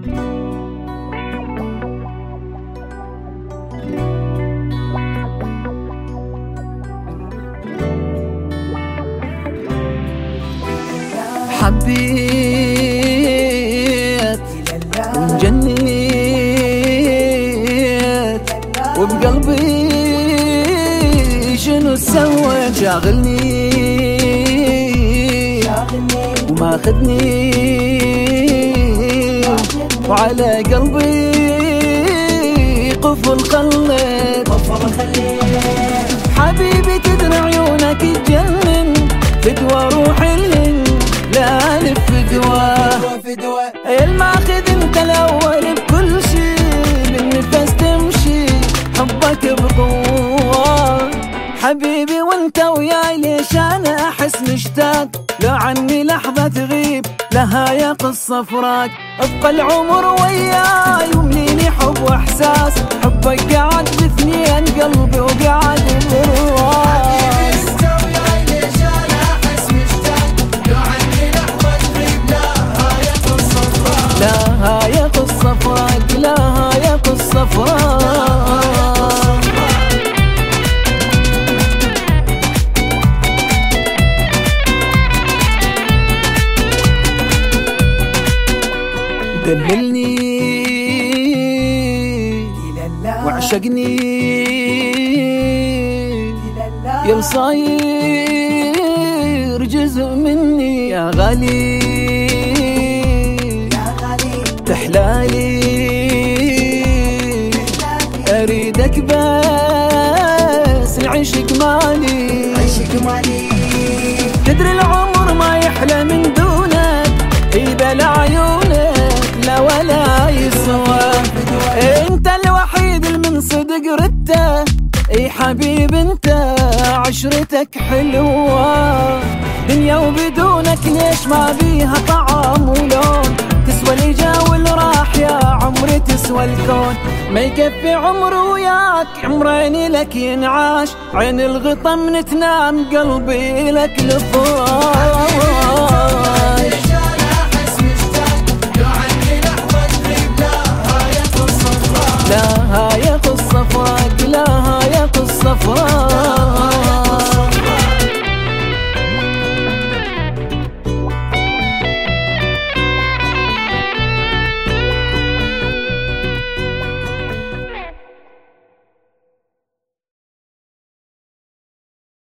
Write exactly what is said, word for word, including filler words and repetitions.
حبيت وانجنيت وبقلبي شنو سويت؟ شاغلني وماخذني وعلى قلبي قفل خليت. حبيبي تدري عيونك تجنن، فدوى روحي الهن لا الف فدوى الماخذ انت الاول بكل شي، بالنفس تمشي حبك بقوة. حبيبي وانت وياي ليش انا احس مشتاق، لو عني لحظة تغيب لها يا قصة فراق. ابقى العمر وياي ومليني حب واحساس، حبك قاعد باثنين قلبي وقاعد برواس. لها يا قصة فراق، لها يا قصة فراق. دللني وعشقني يا صاير جزء مني يا غالي، تحلالي اريدك بس العشق مالي. تدري العمر ما يحلى من دونك، يبل عيونك لا ولا يسوى. انت الوحيد المن صدق ردته، اي حبيب انت عشرتك حلوة. دنيا وبدونك ليش ما بيها طعم ولون، تسوى اللي جا واللي راح يا عمري تسوى الكون. ما يكفي عمر وياك عمرين لك ينعاش، عين الغطا من تنام قلبي لك لفراش.